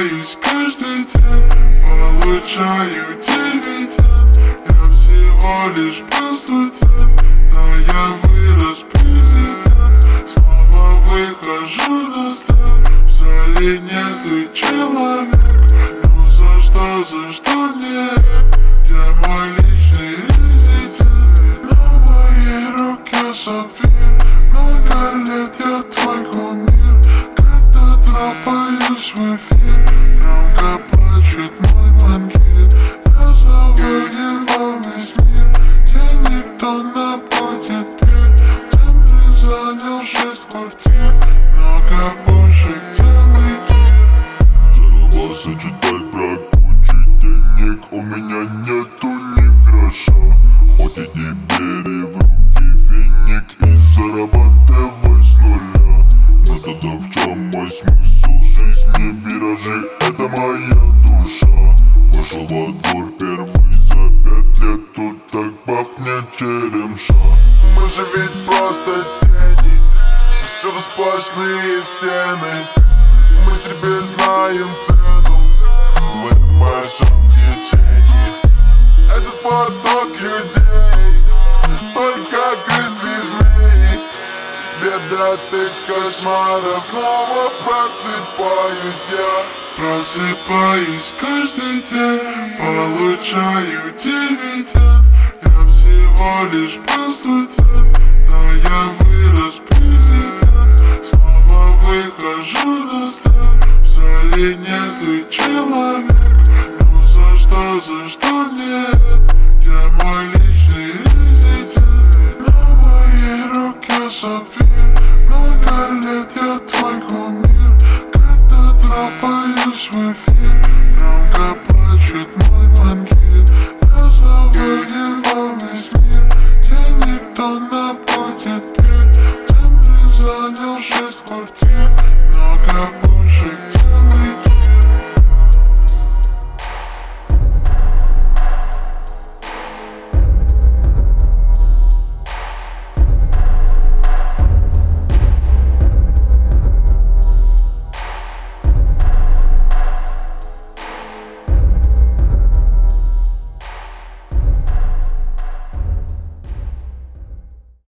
просыпаюсь каждый день, получаю дивиденд. Я всего лишь студент, но я вырос президент. Снова выхожу на сцену, в зале нету человек. Ну за что мне это? Где мой личный резидент? На моей руке сапфир, много лет я твой кумир. Когда тропаюсь в эфир, громко плачет мой банкир. Я завоевал весь мир, где никто не будет петь. В центре занял 6 квартир, много пушек, целый мир. Зарвался читать про кучу денег, у меня нету ни гроша. Хоть иди бери в руки финик и зарабатывай с нуля. Но тогда в чем мой смысл жизни? Виражи — это моя душа. Вышел во двор впервые за 5 лет, тут так пахнет черемша. Мы же ведь просто тени, всюду сплошные стены. Мы себе знаем цену в этом большом течении. Этот поток людей, только крысы и змеи. Беда, опять кошмаров, снова просыпаюсь я. Просыпаюсь каждый день, получаю дивиденд. Я всего лишь студент, но я вырос президент. Снова выхожу на сцену, в зале нету человек. Ну за что мне это? Где мой личный резидент? На моей руке сапфир, много лет я твой кумир. Когда тропаюсь в эфир, громко плачет мой банкир.